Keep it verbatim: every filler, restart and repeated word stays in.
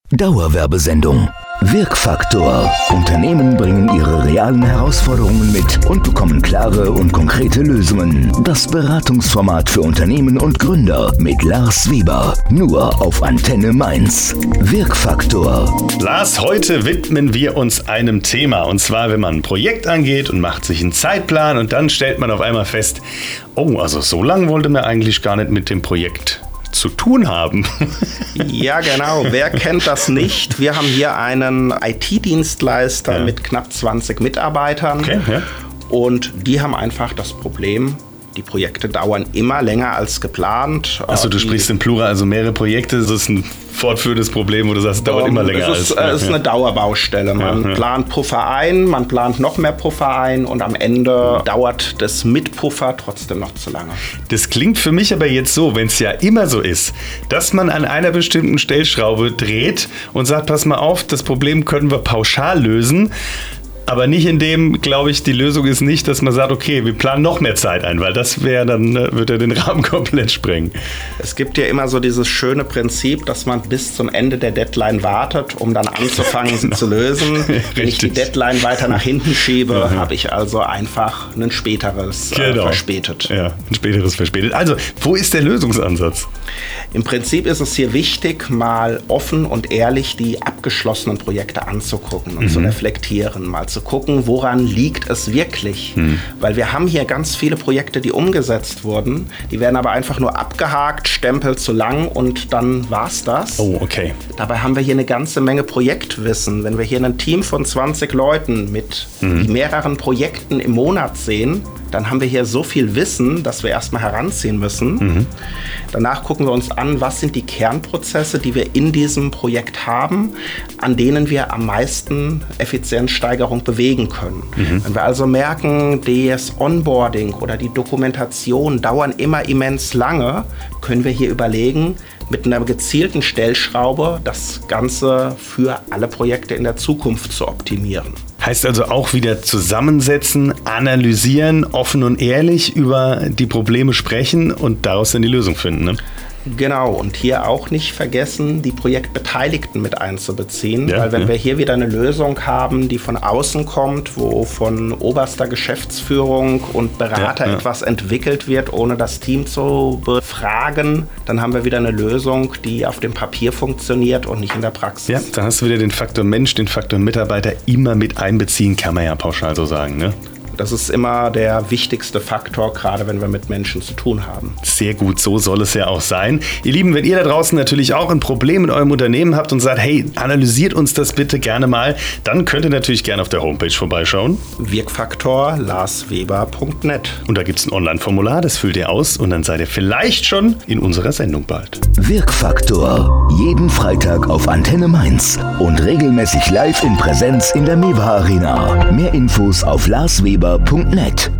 Dauerwerbesendung. Wirkfaktor. Unternehmen bringen ihre realen Herausforderungen mit und bekommen klare und konkrete Lösungen. Das Beratungsformat für Unternehmen und Gründer mit Lars Weber. Nur auf Antenne Mainz. Wirkfaktor. Lars, heute widmen wir uns einem Thema. Und zwar, wenn man ein Projekt angeht und macht sich einen Zeitplan und dann stellt man auf einmal fest, oh, also so lange wollte man eigentlich gar nicht mit dem Projekt zu tun haben. Ja, genau. Wer kennt das nicht? Wir haben hier einen I T-Dienstleister ja. mit knapp zwanzig Mitarbeitern. Okay, ja. Und die haben einfach das Problem, die Projekte dauern immer länger als geplant. Achso, du die, sprichst im Plural, also mehrere Projekte. Das ist ein fortführendes Problem, wo du sagst, es dauert um, immer länger es ist, als... Es ist ja. eine Dauerbaustelle. Man ja, ja. plant Puffer ein, man plant noch mehr Puffer ein und am Ende ja. dauert das mit Puffer trotzdem noch zu lange. Das klingt für mich aber jetzt so, wenn es ja immer so ist, dass man an einer bestimmten Stellschraube dreht und sagt, pass mal auf, das Problem können wir pauschal lösen. Aber nicht in dem, glaube ich, die Lösung ist nicht, dass man sagt, okay, wir planen noch mehr Zeit ein, weil das wäre, dann wird er den Rahmen komplett sprengen. Es gibt ja immer so dieses schöne Prinzip, dass man bis zum Ende der Deadline wartet, um dann anzufangen, genau. sie zu lösen. Wenn ich die Deadline weiter nach hinten schiebe, ja, ja. habe ich also einfach ein späteres genau. äh, verspätet. Ja, ein späteres verspätet. Also, wo ist der Lösungsansatz? Im Prinzip ist es hier wichtig, mal offen und ehrlich die abgeschlossenen Projekte anzugucken und mhm. zu reflektieren, mal zu gucken, woran liegt es wirklich. Hm. Weil wir haben hier ganz viele Projekte, die umgesetzt wurden. Die werden aber einfach nur abgehakt, Stempel zu lang und dann war's das. Oh, okay. Dabei haben wir hier eine ganze Menge Projektwissen. Wenn wir hier ein Team von zwanzig Leuten mit hm. mehreren Projekten im Monat sehen, dann haben wir hier so viel Wissen, dass wir erstmal heranziehen müssen. Mhm. Danach gucken wir uns an, was sind die Kernprozesse, die wir in diesem Projekt haben, an denen wir am meisten Effizienzsteigerung bewegen können. Mhm. Wenn wir also merken, das Onboarding oder die Dokumentation dauern immer immens lange, können wir hier überlegen, mit einer gezielten Stellschraube das Ganze für alle Projekte in der Zukunft zu optimieren. Heißt also auch wieder zusammensetzen, analysieren, offen und ehrlich über die Probleme sprechen und daraus dann die Lösung finden, ne? Genau, und hier auch nicht vergessen, die Projektbeteiligten mit einzubeziehen, ja, weil wenn ja. wir hier wieder eine Lösung haben, die von außen kommt, wo von oberster Geschäftsführung und Berater ja, ja. etwas entwickelt wird, ohne das Team zu befragen, dann haben wir wieder eine Lösung, die auf dem Papier funktioniert und nicht in der Praxis. Ja, dann hast du wieder den Faktor Mensch, den Faktor Mitarbeiter immer mit einbeziehen, kann man ja pauschal so sagen, ne? Das ist immer der wichtigste Faktor, gerade wenn wir mit Menschen zu tun haben. Sehr gut, so soll es ja auch sein. Ihr Lieben, wenn ihr da draußen natürlich auch ein Problem in eurem Unternehmen habt und sagt, hey, analysiert uns das bitte gerne mal, dann könnt ihr natürlich gerne auf der Homepage vorbeischauen. Wirkfaktor larsweber punkt net. Und da gibt es ein Online-Formular, das füllt ihr aus und dann seid ihr vielleicht schon in unserer Sendung bald. Wirkfaktor. Jeden Freitag auf Antenne Mainz und regelmäßig live in Präsenz in der Mewa Arena. Mehr Infos auf larsweber punkt net.